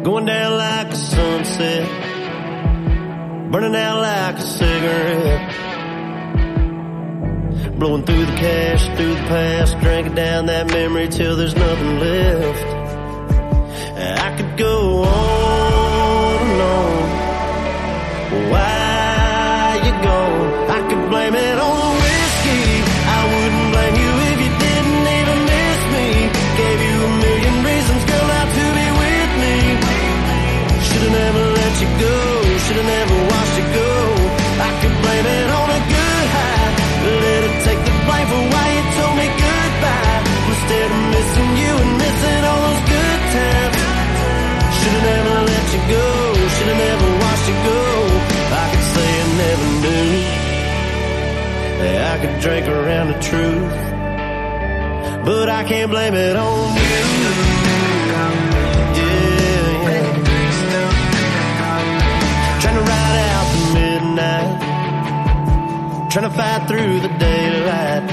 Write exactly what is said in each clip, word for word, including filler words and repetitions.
going down like a sunset, burning out like a cigarette, blowing through the cash, through the past, drinking down that memory till there's nothing left. I could go on and on. Why you gone? I could blame it on the whiskey. I wouldn't blame you if you didn't even miss me. Gave you a million reasons, girl, not to be with me. Should've never let you go, should've never watched you go. I could blame it on a good high, let it take the blame for why you told me goodbye. Instead of missing you and missing all those good times. Should've never let you go, should've never watched you go. I could say I never knew. I could drink around the truth, but I can't blame it on you. Yeah, yeah. Trying to ride out the midnight, trying to fight through the daylight.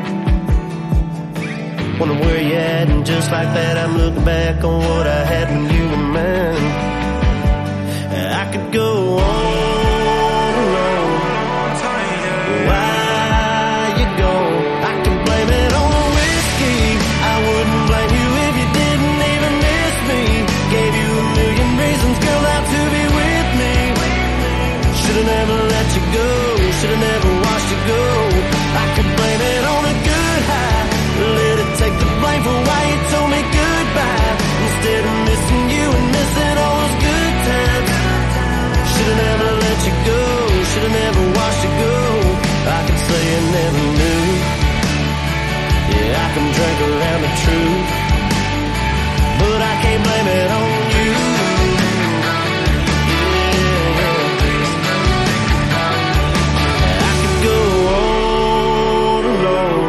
Wondering where you at, and just like that I'm looking back on what I had when you were mine. I could go on and on. Why you gone? I can blame it on the whiskey. I wouldn't blame you if you didn't even miss me. Gave you a million reasons, girl, not to be with me. Should've never let you go, should've never watched you go. I could blame it on a good high, let it take the blame for why you told me goodbye. Instead of missing you and missing all those good times. Should've never let you go, should've never watched you go. I could say I never knew. Yeah, I can drink around the truth, but I can't blame it on you. Yeah, I could go on and on.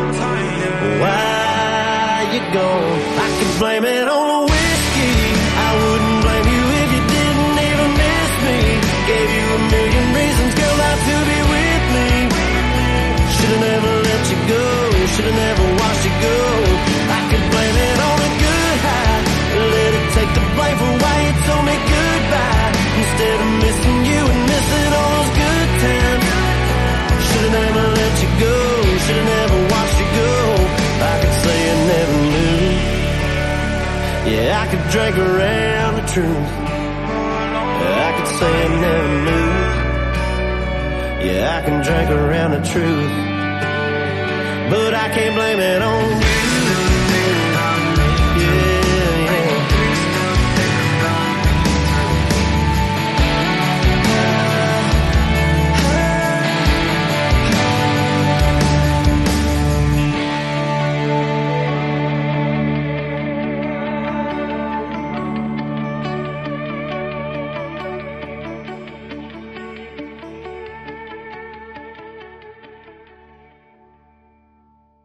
Why you gone? I could blame it on the whiskey. I wouldn't blame you if you didn't even miss me. Gave you a million reasons, girl, not to be with me. Should've never let you go, should've never watched you go. I could blame it on a good high, let it take the blame for why you told me goodbye. Instead of missing you and missing all those good times. Should've never let you go, should've never watched you go. I could say I never knew. Yeah, I could drink around the truth. I could say I never knew. Yeah, I can drink around the truth, but I can't blame it on you.